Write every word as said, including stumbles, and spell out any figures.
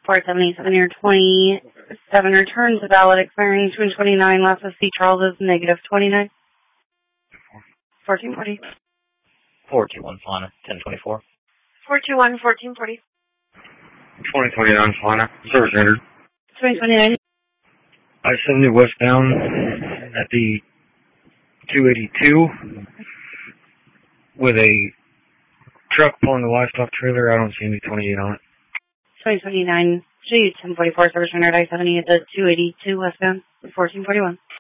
four seventy-seven year twenty-seven returns a valid expiring two twenty-nine. Last of C. Charles is negative twenty-nine. fourteen forty. four two one Solana, ten twenty-four. four two one, fourteen forty. twenty twenty-nine Solana, service rendered. twenty twenty-nine. I seventy westbound at the two eighty-two with a truck pulling a livestock trailer. I don't see any twenty-eight on it. twenty twenty-nine. G ten forty-four service rendered I seventy at the two eighty-two westbound, fourteen forty-one.